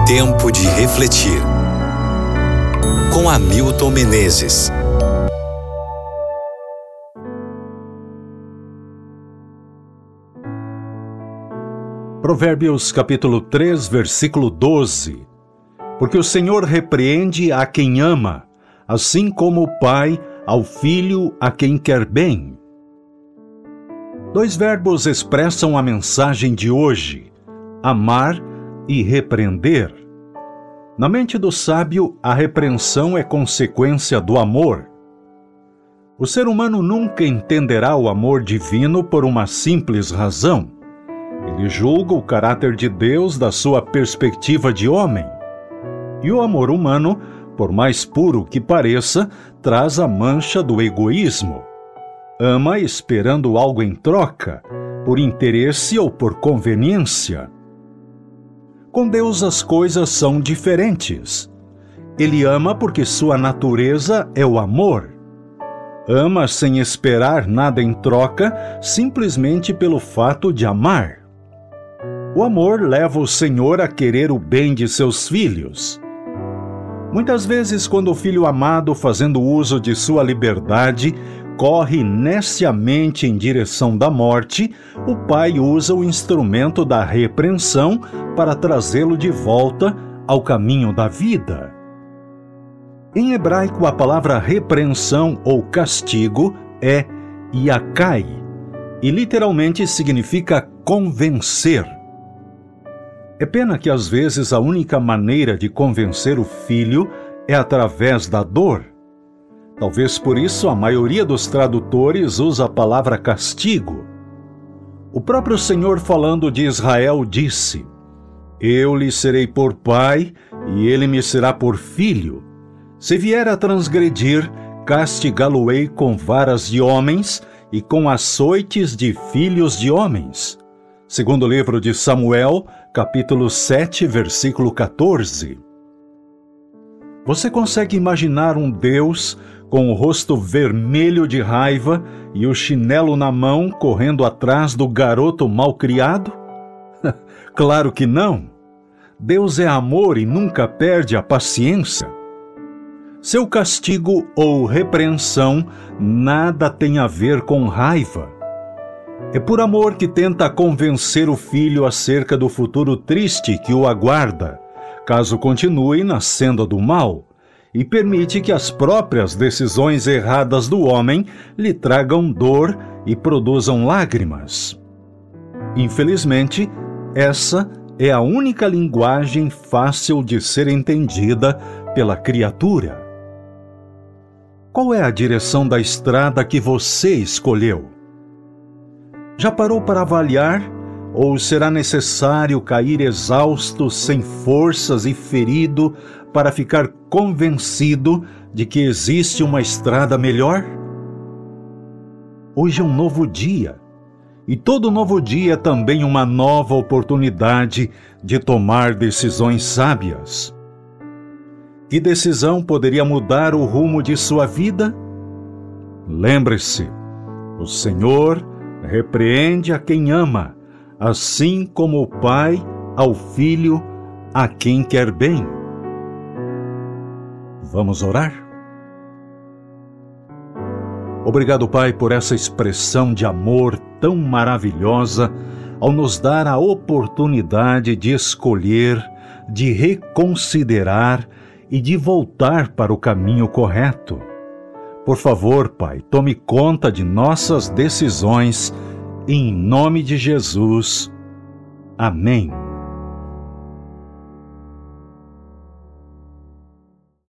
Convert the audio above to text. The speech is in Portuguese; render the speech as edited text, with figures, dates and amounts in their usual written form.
Tempo de refletir. Com Hamilton Menezes. Provérbios capítulo 3, versículo 12. Porque o Senhor repreende a quem ama, assim como o pai ao filho a quem quer bem. Dois verbos expressam a mensagem de hoje: amar e repreender. Na mente do sábio, a repreensão é consequência do amor. O ser humano nunca entenderá o amor divino por uma simples razão. Ele julga o caráter de Deus da sua perspectiva de homem. E o amor humano, por mais puro que pareça, traz a mancha do egoísmo. Ama esperando algo em troca, por interesse ou por conveniência. Com Deus as coisas são diferentes. Ele ama porque sua natureza é o amor. Ama sem esperar nada em troca, simplesmente pelo fato de amar. O amor leva o Senhor a querer o bem de seus filhos. Muitas vezes, quando o filho amado, fazendo uso de sua liberdade, corre neciamente em direção da morte, o pai usa o instrumento da repreensão para trazê-lo de volta ao caminho da vida. Em hebraico, a palavra repreensão ou castigo é yakai, e literalmente significa convencer. É pena que às vezes a única maneira de convencer o filho é através da dor. Talvez por isso a maioria dos tradutores usa a palavra castigo. O próprio Senhor, falando de Israel, disse: Eu lhe serei por pai e ele me será por filho. Se vier a transgredir, castigá-lo-ei com varas de homens e com açoites de filhos de homens. Segundo o livro de Samuel, capítulo 7, versículo 14. Você consegue imaginar um Deus com o rosto vermelho de raiva e o chinelo na mão correndo atrás do garoto malcriado? Claro que não! Deus é amor e nunca perde a paciência. Seu castigo ou repreensão nada tem a ver com raiva. É por amor que tenta convencer o filho acerca do futuro triste que o aguarda, caso continue na senda do mal, e permite que as próprias decisões erradas do homem lhe tragam dor e produzam lágrimas. Infelizmente, essa é a única linguagem fácil de ser entendida pela criatura. Qual é a direção da estrada que você escolheu? Já parou para avaliar? Ou será necessário cair exausto, sem forças e ferido para ficar convencido de que existe uma estrada melhor? Hoje é um novo dia, e todo novo dia é também uma nova oportunidade de tomar decisões sábias. Que decisão poderia mudar o rumo de sua vida? Lembre-se, o Senhor repreende a quem ama, assim como o pai ao filho a quem quer bem. Vamos orar? Obrigado, Pai, por essa expressão de amor tão maravilhosa ao nos dar a oportunidade de escolher, de reconsiderar e de voltar para o caminho correto. Por favor, Pai, tome conta de nossas decisões, em nome de Jesus. Amém.